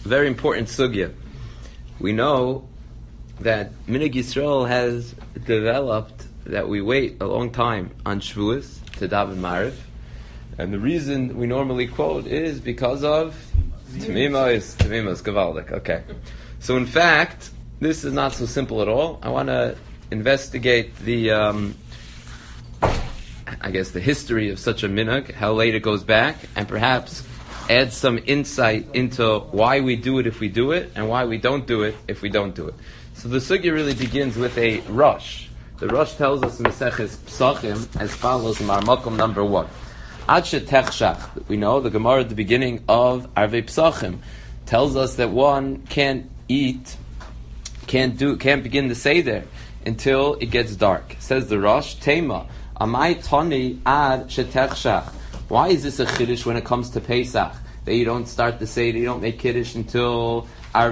very important sugya. We know that Minhag Yisrael has developed that we wait a long time on Shavuos to daven Mariv, and the reason we normally quote is because of Tmimos, Gavaldik. Okay, so in fact, this is not so simple at all. I want to investigate the history of such a minhag, how late it goes back, and perhaps add some insight into why we do it if we do it, and why we don't do it if we don't do it. So the sugya really begins with a Rosh. The Rosh tells us in Maseches Psachim as follows in Marmakom number 1. Ad shetechshach, we know the Gemara at the beginning of Arvei Psachim tells us that one can't begin the Seder until it gets dark. Says the Rosh, Tema, Amai Tani ad shetechshach. Why is this a Kiddush when it comes to Pesach? That you don't start the Seder, you don't make Kiddush till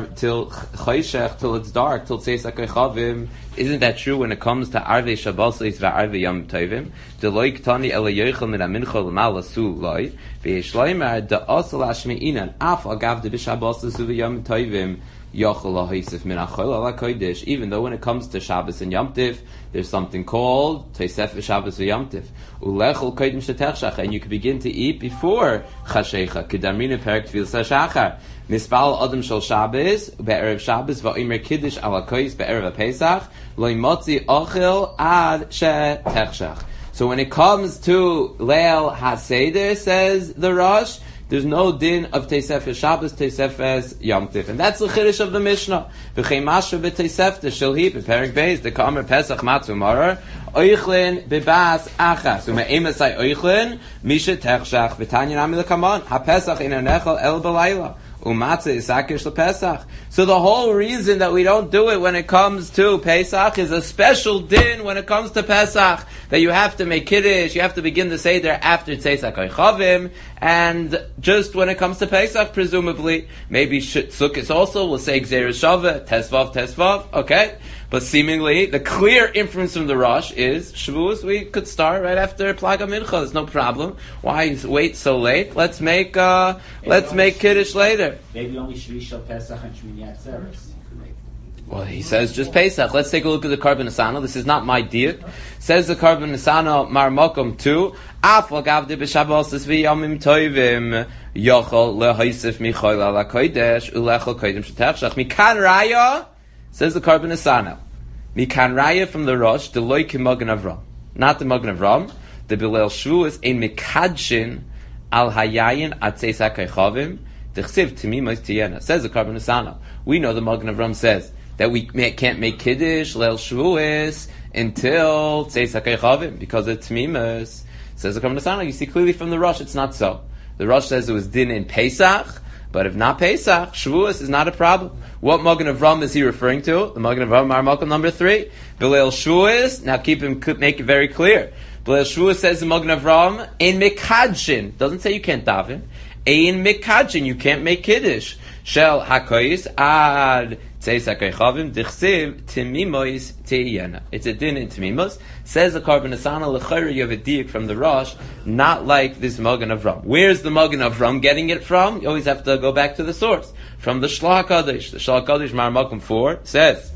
Choshech, till it's dark, till Tzeis HaKochavim. Isn't that true when it comes to Arvei Shabbosos v'Arvei Yom Tovim? Deloy Ktani Ela Yochel Min HaMincha L'mal Asu Loi V'yesh Loimer Da'asal Hashmeinan Af Agav De B'Shabbosos v'Yom Tovim Yochel HaHosef Min HaChol Ala Kodesh. Even though when it comes to Shabbos and Yom Tiv, there's something called Tosef v'Shabbos v'Yom Tiv Ulechel Kodim Shetechshach, and you can begin to eat before Chashecha Kedamrina Perek Tfilas HaShachar Mispal Adam Shal Shabbos Be'erev Shabbos Va'omer Kiddush Ala Kois Be'erev HaPesach Lo Motzi Ochel Ad Shetechshach. So when it comes to Leil HaSeder, says the Rosh, there's no din of Teisefes Shabbos, Teisefes Yom Tiv. And that's the Chiddush of the Mishnah. V'chei mashra b'Teiseftes Shilhi, b'Perek Beis, the Kamer Pesach Matzu Marar, Oichlin b'Bas Achas, u'me'emasai Oichlin, Misha Techshach, v'Tanya Nami l'Kaman, HaPesach in Nechel El B'Layla. Umatzah isakish lePesach. So the whole reason that we don't do it when it comes to Pesach is a special din when it comes to Pesach, that you have to make Kiddush, you have to begin the Seder after Tzeis HaKochavim, and just when it comes to Pesach, presumably, maybe Sukkot also will say Gzeirah Shaveh, Tesvav, okay? But seemingly, the clear inference from the Rosh is Shavuos. We could start right after Plaga Mincha. There's no problem. Why wait so late? Let's make Kiddush later. Maybe only Shvi Pesach and Shmini Atzeres. Well, he says just Pesach. Let's take a look at the Karban Asana. This is not my diuk. Says the Karban Asana Marmakom 2. Af l'gavdi b'Shabbosos v'Yomim Tovim yochol lehoisef michoil ala kodesh ulechol kodim shetechshach mikan raya. Says the Karban Asana. Mikan raya from the Rosh, the loy ki Magen Avram. Not the Magen Avram. The Bilel Shavuos ein mikadshin al hayayin atzeis hakaychavim. D'chsiv timimos tiyena. Says the Karban Asana. We know the Magen Avram says that we can't make Kiddush, Leil Shavuos, until Tzeis HaKochavim, because of Tmimos. Says the Karban Asana, you see clearly from the Rosh, it's not so. The Rosh says it was din in Pesach, but if not Pesach, Shavuos is not a problem. What Magen Avram is he referring to? The Magen Avram Marmakom number 3. B'Leil Shavuos, now make it very clear. B'Leil Shavuos says the Magen Avram, in Mekadshin, doesn't say you can't daven, in Mekadshin, you can't make Kiddush. Shel HaKois ad Tzeis HaKochavim D'chsiv Timimos Tiyena. It's a din in Timimos. Says the Karban Asana l'chayr, you have a diuk from the Rosh, not like this Magen Avram. Where's the Magen Avram getting it from? You always have to go back to the source. From the Shlach HaKadosh. The Shlach HaKadosh Marmakom 4 says,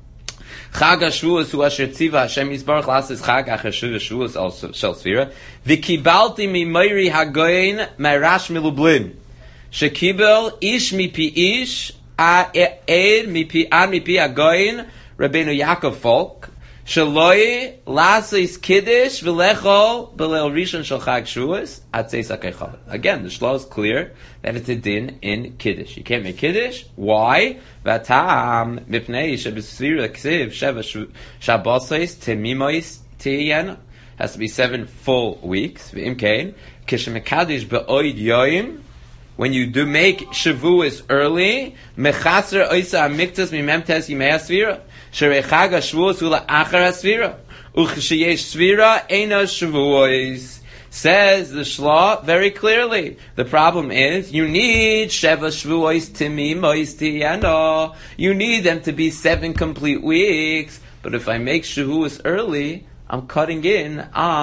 Chag HaShavuos hu asher tziva Hashem Yisbarach l'aseh Chag acher Shavuos al shel Sfira v'kibalti mimeiri hagoyin marash milublin shekibel ish mipi ish Eid mipi agoyin Rabbeinu Yaakov Folk shaloi lasis kiddush v'lechol b'leil rishon shel Chag Shavuos atzeis hakochavim. Again, the shlo is clear that it's a din in kiddush. You can't make kiddush. Why? V'atam mipnei shebesfira ksiv sheva shabbosos temimois tiyena. Has to be 7 full weeks. V'imkein kishemekadish be'oid yoyim. When you do make Shavuos early, mechaser oisa amiktas mimemtes yimei asvira. Sherei Chag HaShavuos hu la'achar asvira. Uchsheyesh svira eino Shavuos. Says the Shla very clearly. The problem is, you need Sheva Shavuos timimois tiyeno. You need them to be 7 complete weeks. But if I make Shavuos early, I'm cutting in on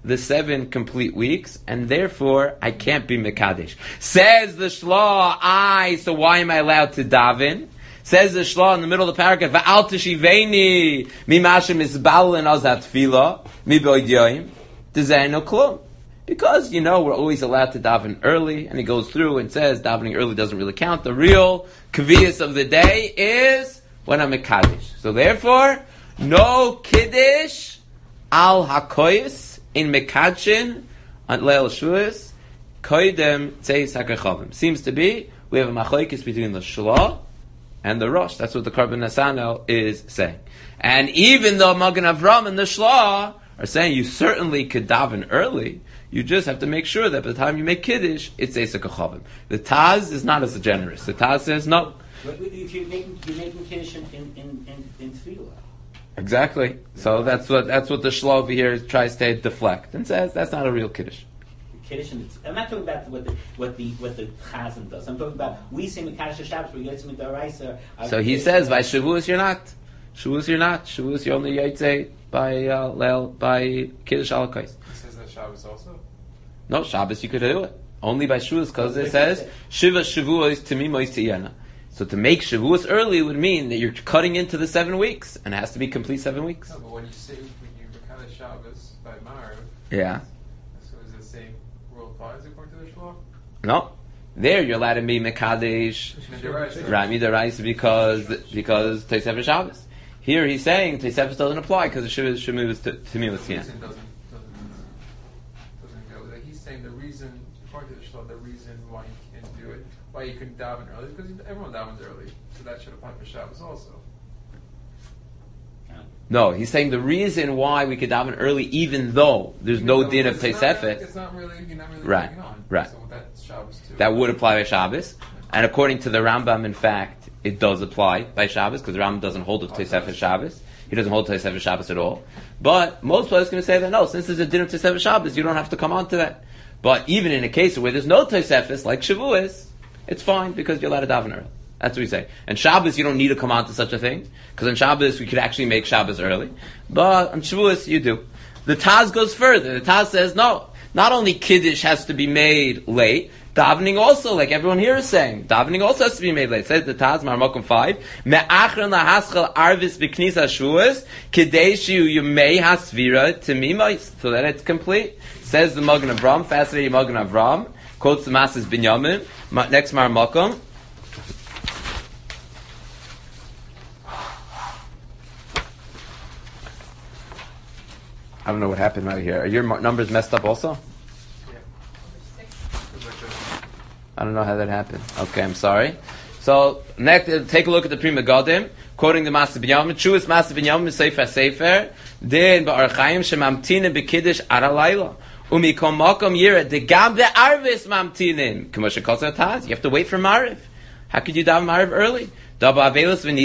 the 7 complete weeks, and therefore I can't be Mekadesh. Says the Shlah, so why am I allowed to daven? Says the Shlah in the middle of the paragraph, Va'al teshiveni mimashem isbalin azat tefila miboid yoyim dezaino klum. Because, we're always allowed to daven early, and he goes through and says davening early doesn't really count. The real kaviyas of the day is when I'm Mekadesh. So therefore, no kiddush al hakoyis in Mekadshin on Leil Shavuos koidem tzeis hakachavim. Seems to be we have a machoikis between the Shlah and the Rosh. That's what the Karban Nasano is saying. And even though Magen Avram and the Shlah are saying you certainly could daven early, you just have to make sure that by the time you make Kiddush, it's Eisa Kachavim. The Taz is not as generous. The Taz says no. But if you're making Kiddush in Tefillah. Exactly. So that's what the Shlah over here tries to deflect and says that's not a real Kiddush. Kiddush, I'm not talking about what the Chazan does. I'm talking about we say Mekadosh Shabbos where Yotzei Midaraisa. So he says by Shavuos you're not. Shavuos you're not. Shavuos you're only Yotzei by Leil by Kiddush Alakais. He says that Shabbos also. No, Shabbos you could do it only by Shavuos because it says Shiva Shavuos Timimois Tiyana. So to make Shavuos early would mean that you're cutting into the 7 weeks, and it has to be complete 7 weeks. No, but when you Mekadosh Shabbos by Marav, yeah. So is the same rule applies according to the Shlah? No, there you're allowed to be Mekadesh Rami Deraisa because Tosefes Shabbos. Here he's saying Tosefes doesn't apply because the Shavuos Timimois Tiyana. Doesn't go. He's saying the reason, according to the Shlah, the reason why you can't do it, why you couldn't daven early, is because everyone davens early, so that should apply for Shabbos also. No, he's saying the reason why we could daven early, even though there's no din of Tosefes. It's not really, you're not really Right, on. right. So that's Shabbos too. That would apply by Shabbos, and according to the Rambam, in fact, it does apply by Shabbos because the Rambam doesn't hold of Tosefes Shabbos. He doesn't hold Tosefes Shabbos at all. But most players are going to say that no, since there's a din of Tosefes Shabbos, you don't have to come on to that. But even in a case where there's no Tosefes, like Shavuos, it's fine because you're allowed to daven early. That's what we say. And Shabbos, you don't need to come on to such a thing because on Shabbos we could actually make Shabbos early, but on Shavuos you do. The Taz goes further. The Taz says no. Not only Kiddush has to be made late, davening also, like everyone here is saying, davening also has to be made late. It says the Taz, Marmokum 5, Me'achron lahaschel arvis b'knisa Shavuos, kidei shiu yumei hasvira timimos, so that it's complete. Says the Magen Avram, fascinating Magen Avram, quotes the Masas Binyamin, next Marmokum. I don't know what happened right here. Are your numbers messed up also? Yeah. I don't know how that happened. Okay, I'm sorry. So, next, take a look at the Pri Megadim, quoting the Masas Binyamin. Chuas Masas Binyamin, Sefer, Din ba'archaim shemamtinin b'kiddush ara layla. Umikom makom yira, degam de'arvis mamtinin. K'moshe kosar taz. You have to wait for Mariv. How could you daven Mariv early? Not only do you have to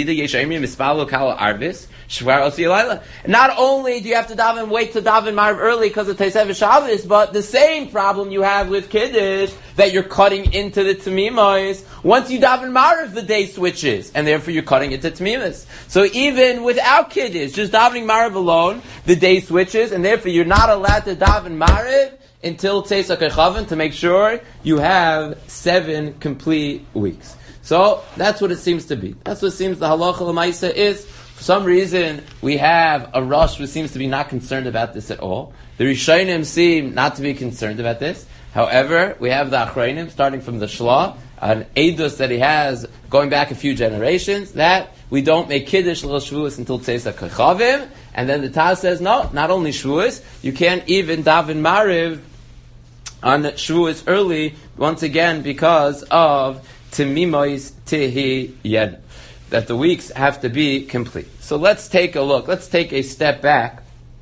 daven, wait to daven Mariv early because of Tosefes Shabbos, but the same problem you have with Kiddush, that you're cutting into the Tamimos. Once you daven Mariv, the day switches, and therefore you're cutting into Tamimos. So even without Kiddush, just davening Mariv alone, the day switches, and therefore you're not allowed to daven Mariv until Tzeis HaKechavim to make sure you have 7 complete weeks. So that's what it seems to be. That's what it seems the halacha l'maisa is. For some reason, we have a Rosh who seems to be not concerned about this at all. The Rishonim seem not to be concerned about this. However, we have the Achronim, starting from the Shlah, an Eidos that he has going back a few generations, that we don't make Kiddush l'il Shavuos until Tzeis HaKechavim. And then the Taz says, no, not only Shavuos, you can't even daven Mariv on Shavuos early, once again, because of Timimois Tihi Yen, that the weeks have to be complete. So let's take a look. Let's take a step back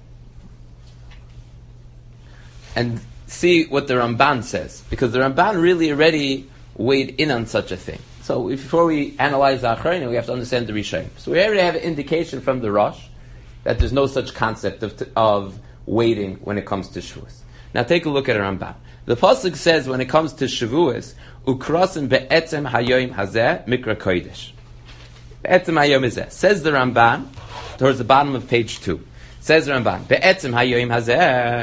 and see what the Ramban says, because the Ramban really already weighed in on such a thing. So before we analyze the Achronim, we have to understand the Rishonim. So we already have an indication from the Rosh that there's no such concept of waiting when it comes to Shavuos. Now take a look at the Ramban. The pasuk says when it comes to Shavuos, Ukrasim be'etzem hayoim hazeh mikra kodesh. Be'etzem hayom hazeh. Says the Ramban, towards the bottom of page 2. Says the Ramban, be'etzem hayoim hazeh,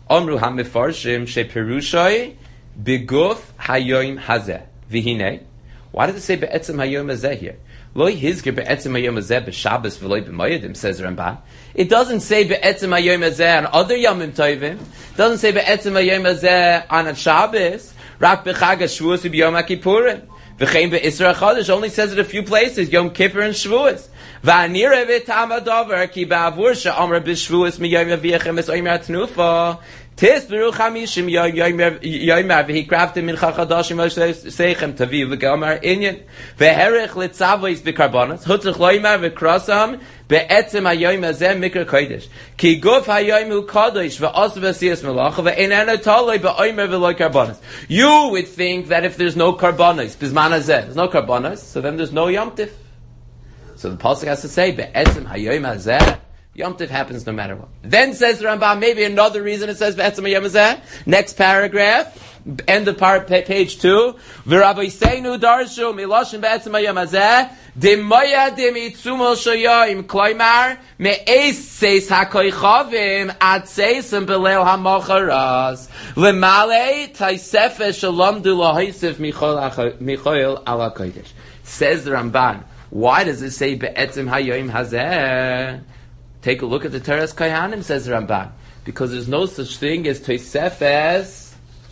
Amru hamifarshim sheperushoi beguf hayoim hazeh v'hinei. Why does it say be'etzem hayom hazeh here? Lo hizger be'etzem hayom hazeh b'Shabbos v'lo b'moedim, says Ramban. It doesn't say be'etzem hayom hazeh on other yomim tovim. It doesn't say be'etzem hayom hazeh on a Shabbos. Rak b'chag ha'shvuos v'yom ha'kippurim. V'chein be'isra chodesh only says it a few places, Yom Kippur and Shavuos. V'anire v'tam ha'dover ki ba'avur she'amar b'Shavuos miyom yaviechem es oimer ha'tnufa. Tis beruch hamishim yoimer v'hi kraftim mincha chadashim seichem taviv v'gamar inyan v'herich litzavois b'karbonos hutzich loimer v'krasam be'etzem hayoim hazeh mikra kodesh ki guf hayoim hu kadosh v'os v'asiyas melacha v'einenu taloi b'oimer v'loi karbonos. You would think that if there's no karbonos b'zman hazeh, there's no karbonos, so then there's no Yom Tif. So the pasuk has to say be'etzem hayoim hazeh Yom Tif happens no matter what. Then says the Rambam, maybe another reason it says Be'etzem Hayom Hazeh. Next paragraph, end of page 2. V'Rabbeinu darshu miloshin Be'etzem Hayom Hazeh Demoya demitzumo shoyim kloimar me'es seis hakoychavim ad seisem belel hamacharas lemale taisefes shalom du lahaisif michoil ala kodesh. Says the Ramban, why does it say Be'etzem Hayom Hazeh? Take a look at the Teres Kohanim, says the Ramban, because there's no such thing as Tosefes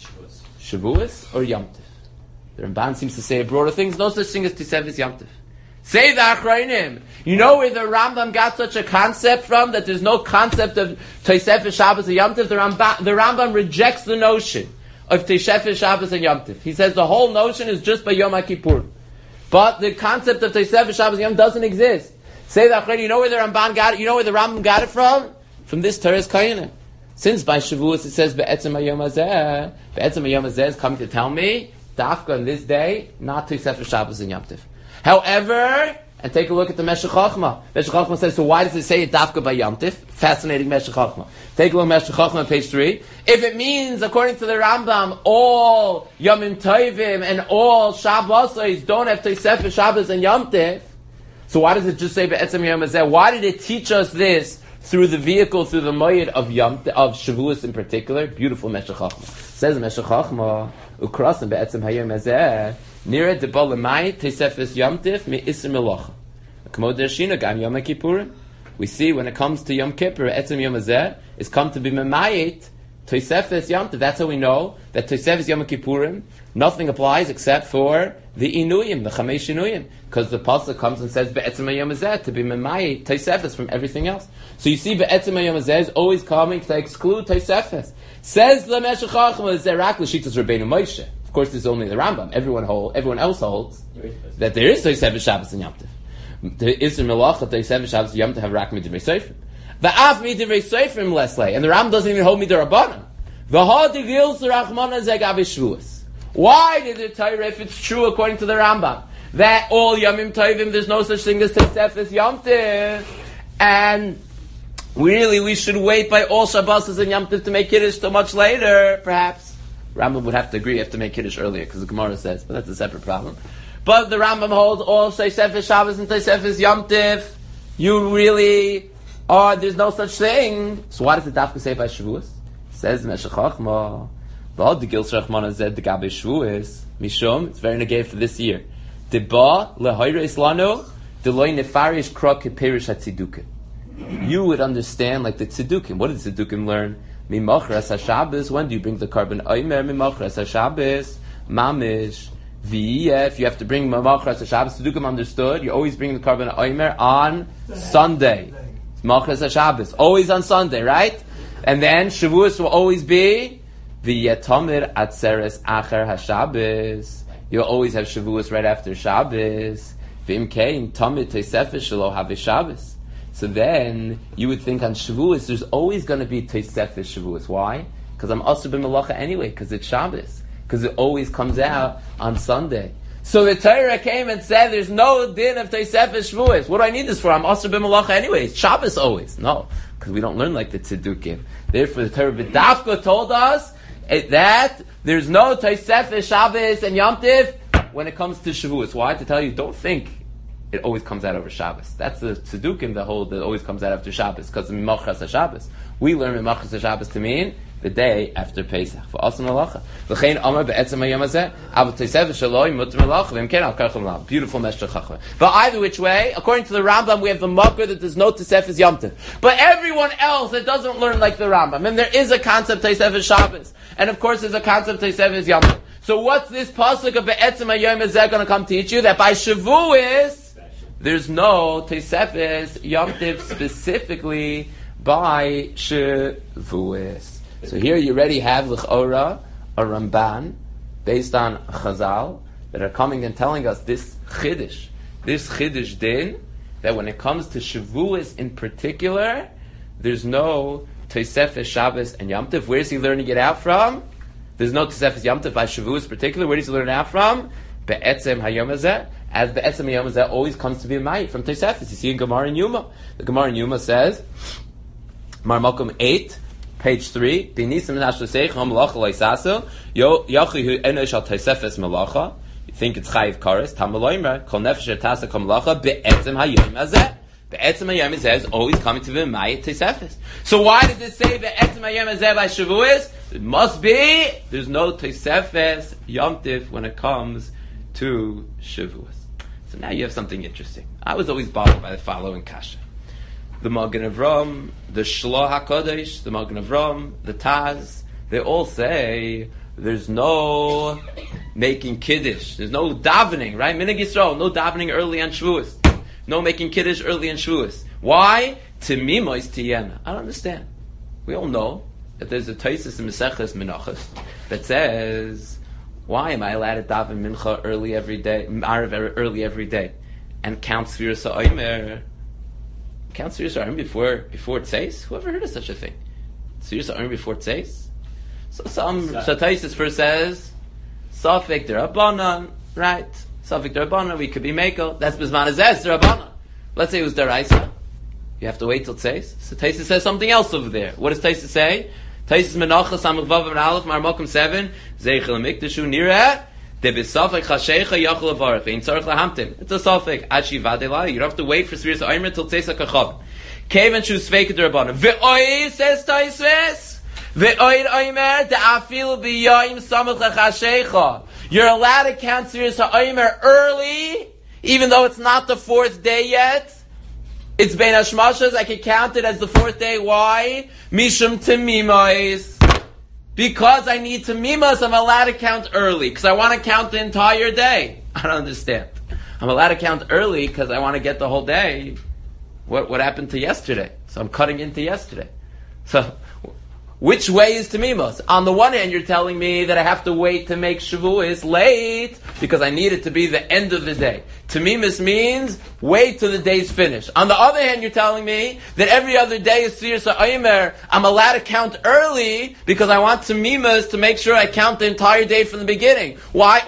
Shavuos or Yom Tif. The Ramban seems to say a broader thing. There's no such thing as Tosefes Yom Tif. Say the Achrayim. You know where the Rambam got such a concept from, that there's no concept of Tosefes Shabbos or Yom Tif? The Rambam rejects the notion of Tosefes Shabbos and Yom Tif. He says the whole notion is just by Yom HaKippur. But the concept of Tosefes Shabbos and Yom doesn't exist. Say that, you know where the Ramban got it? You know where the Rambam got it from? From this Teres Kohanim. Since by Shavuos it says Be'etzem Hayom Hazeh, Be'etzem Hayom Hazeh is coming to tell me Dafka on this day, not Tosefes Shabbos and Yom Tif. However, and take a look at the Meshech Chochmah. Meshech Chochmah says, so why does it say it Dafka by Yom Tif? Fascinating Meshech Chochmah. Take a look at Meshech Chochmah on page 3. If it means, according to the Rambam, all Yomim Tovim and all Shabbosos don't have Tosefes Shabbos and Yom Tif, so why does it just say Be'etzem Hayom Hazeh? Why did it teach us this through the vehicle, through the moed of Shavuos in particular? Beautiful Meshech Chochmah. Says Meshech Chochmah, Ukrasim Be'etzem Hayom Hazeh, Nira de Balamai Tosefes Yom Tif Mi Isser Melacha. K'mo Dershina Gam Yom HaKippurim. We see when it comes to Yom Kippur, Be'etzem Hayom Hazeh is come to be Memayit Tosefes Yom Tif. That's how we know that Tosefes Yom Kippurim, nothing applies except for the Inuyim, the Chamesh Inuyim, because the pasuk comes and says Be'etzem Hayom Hazeh to be Memayit Tosefes from everything else. So you see, Be'etzem Hayom Hazeh is always coming to exclude Tosefes. Says the Meshech Chochmah, Zerak L'Shitas Rabbeinu Moshe. Of course, this is only the Rambam. Everyone else holds that there is Tosefes Shabbos and Yom Tif. The Isser Melacha Tosefes Shabbos and Yom Tif have rak midivrei Seifrim. Va'af midivrei Seifrim leslei, and the Rambam doesn't even hold midrabanan. V'ha digil Rachmana zeg avishvuos. Why did the Torah, if it's true according to the Rambam, that all Yomim Tovim, there's no such thing as Tosefes Yom Tif, and really we should wait by all Shabbos and Yom Tif to make Kiddush so much later, perhaps? Rambam would have to agree, you have to make Kiddush earlier, because the Gemara says, but that's a separate problem. But the Rambam holds all Tosefes Shabbos and Tosefes Yom Tif, you really there's no such thing. So why does the Dafka say by Shavuos? Says Meshech Chochmah, it's very negative for this year. You would understand like the Tzedukim. What did the Tzedukim learn? When do you bring the carbon? Mamish. If you have to bring Machras Shabbos, Tzedukim understood. You always bring the carbon Omer on Sunday. Machras Shabbos, always on Sunday, right? And then Shavuos will always be V'yetomir atzeres acher haShabbos. You'll always have Shavuos right after Shabbos. V'imkein tomid Tosefes shelo have Shabbos. So then you would think on Shavuos there's always going to be Tosefes Shavuos. Why? Because I'm also b'melacha anyway. Because it's Shabbos. Because it always comes out on Sunday. So the Torah came and said there's no din of Tosefes Shavuos. What do I need this for? I'm also b'melacha anyway. It's Shabbos always. No, because we don't learn like the Tzedukim. Therefore the Torah B'dafka told us that there's no Tosefes Shabbos and Yom Tif when it comes to Shavuos. Why? To tell you, don't think it always comes out over Shabbos. That's the Tzedukim that hold that it always comes out after Shabbos, because of Mimachras HaShabbos. We learn Mimachras HaShabbos to mean the day after Pesach. For us malacha. V'chein amar be'etzem hayom hazeh, aber Tosefes shaloi mutar malacha, v'imken al karcham lam. Beautiful Meshech Chachma. But either which way, according to the Rambam, we have the makar that there's no Tosefes Yom Tov. But everyone else that doesn't learn like the Rambam, and there is a concept Tosefes Shabbos, and of course there's a concept Tosefes Yom Tov. So what's this pasuk of be'etzem hayom hazeh going to come teach you? That by Shavuos, there's no Tosefes Yom Tov specifically by Shavuos. So here you already have l'chora, a Ramban, based on Chazal, that are coming and telling us this chiddush din, that when it comes to Shavuos in particular, there's no Tosefes Shabbos and Yom Tov. Where is he learning it out from? There's no Tosefes Yom Tov by Shavuos in particular. Where does he learn it out from? Be'etzem hayom hazeh, as be'etzem hayom hazeh always comes to be a ma'it from Tosefes. You see in Gemara and Yuma. The Gemara and Yuma says, Marmakum 8, page 3, you think it's chayiv kares, tamaloimer, kol nefesh tasa kol malacha, be'etzem hayom hazeh. Be'etzem hayom hazeh is always coming to be a ma'it Tosefes. So why does it say be'etzem hayom hazeh by Shavuos? It must be, there's no Tosefes Yom Tov when it comes to Shavuos. So now you have something interesting. I was always bothered by the following kasha. The Magen Avram, the Shloh HaKodesh, the Magen Avram, the Taz, they all say there's no making Kiddush. There's no davening, right? Minhag Yisrael, no davening early on Shavuos. No making Kiddush early on Shavuos. Why? Timimois tiyena. I don't understand. We all know that there's a Taisus in Maseches Menachos that says, why am I allowed to daven Mincha early every day, Ma'ariv early every day, and count Sfiras HaOmer? Count Sfiras HaOmer before Tzeis? Whoever heard of such a thing? Sfiras HaOmer before Tzeis? So Taisus first says, Safek D'Rabbanan, right? Safek D'Rabbanan, we could be Mekel. That's Bizman Azez D'Rabbanan. Let's say it was D'Oraisa. You have to wait till Tzeis. So Taisus says something else over there. What does Taisus say? Taisus Menachos Samach Vav and Aleph Marmokum 7 Zeichel Mikdashu Nireh De B'Safek Chashecha Yachol Avarach Ein Tzarech Lahamtim. It's a Safek Achi Vadela. You don't have to wait for Sfiras HaOmer till Tzeis HaKachav. Kevan Shu Sveik D'Rabbanan. Ve'oi says Taisus. Ve'oi Omer De'afil B'Yoyim Samach Chashecha. You're allowed to count Sfiras HaOmer early, even though it's not the fourth day yet. It's Bein Hashmashas, I can count it as the fourth day. Why? Mishum Temimos. Because I need Temimos, I'm allowed to count early, because I want to count the entire day. I don't understand. I'm allowed to count early because I want to get the whole day. What happened to yesterday? So I'm cutting into yesterday. So, which way is Temimos? On the one hand, you're telling me that I have to wait to make Shavuos late because I need it to be the end of the day. Temimos means wait till the day's finished. On the other hand, you're telling me that every other day is Sfiras HaOmer. I'm allowed to count early because I want Temimos to make sure I count the entire day from the beginning. Why?